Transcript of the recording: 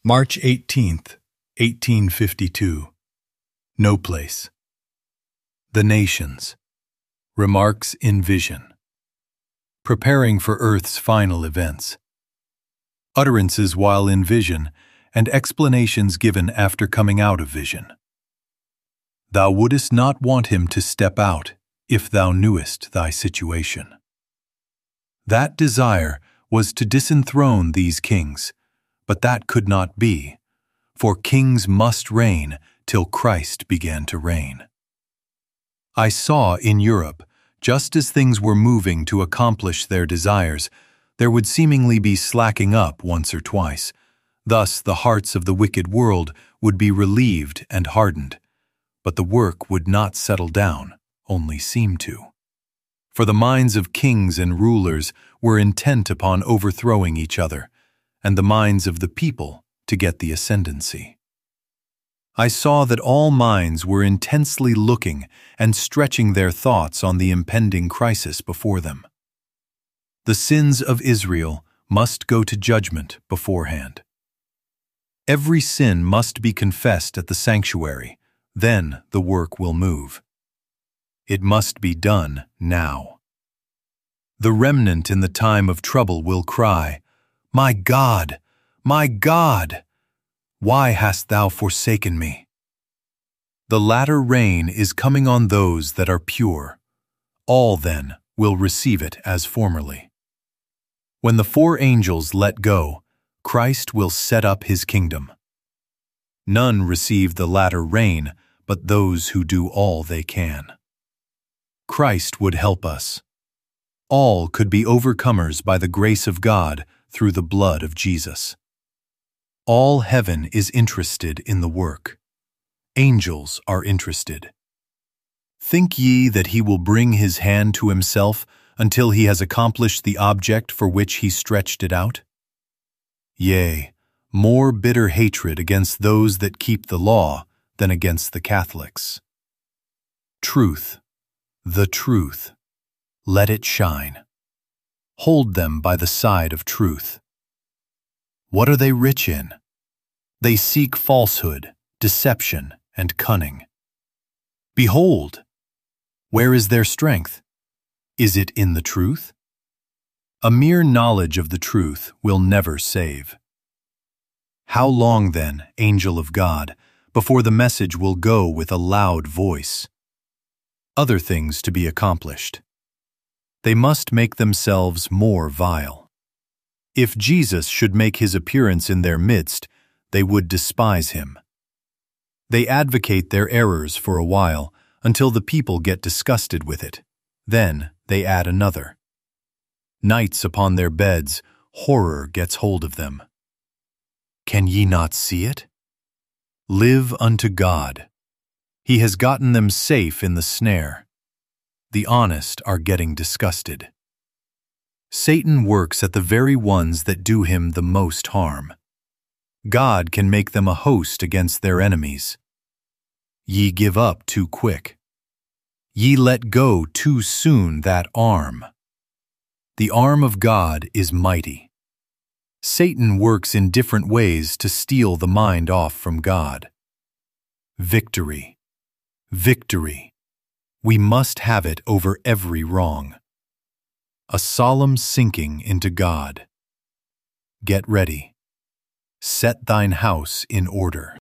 March 18th, 1852. No place. The Nations. Remarks in Vision. Preparing for Earth's final events. Utterances while in vision, and explanations given after coming out of vision. Thou wouldest not want him to step out, if thou knewest thy situation. That desire was to disenthrone these kings, but that could not be, for kings must reign till Christ began to reign. I saw in Europe, just as things were moving to accomplish their desires, there would seemingly be slacking up once or twice. Thus the hearts of the wicked world would be relieved and hardened, but the work would not settle down, only seem to. For the minds of kings and rulers were intent upon overthrowing each other, and the minds of the people to get the ascendancy. I saw that all minds were intensely looking and stretching their thoughts on the impending crisis before them. The sins of Israel must go to judgment beforehand. Every sin must be confessed at the sanctuary, then the work will move. It must be done now. The remnant in the time of trouble will cry, My God, why hast thou forsaken me? The latter rain is coming on those that are pure. All, then, will receive it as formerly. When the 4 angels let go, Christ will set up his kingdom. None receive the latter rain but those who do all they can. Christ would help us. All could be overcomers by the grace of God through the blood of Jesus. All heaven is interested in the work. Angels are interested. Think ye that he will bring his hand to himself until he has accomplished the object for which he stretched it out? Yea, more bitter hatred against those that keep the law than against the Catholics. Truth, the truth, let it shine. Hold them by the side of truth. What are they rich in? They seek falsehood, deception, and cunning. Behold! Where is their strength? Is it in the truth? A mere knowledge of the truth will never save. How long, then, angel of God, before the message will go with a loud voice? Other things to be accomplished. They must make themselves more vile. If Jesus should make his appearance in their midst, they would despise him. They advocate their errors for a while until the people get disgusted with it. Then they add another. Nights upon their beds, horror gets hold of them. Can ye not see it? Live unto God. He has gotten them safe in the snare. The honest are getting disgusted. Satan works at the very ones that do him the most harm. God can make them a host against their enemies. Ye give up too quick. Ye let go too soon that arm. The arm of God is mighty. Satan works in different ways to steal the mind off from God. Victory. Victory. We must have it over every wrong. A solemn sinking into God. Get ready. Set thine house in order.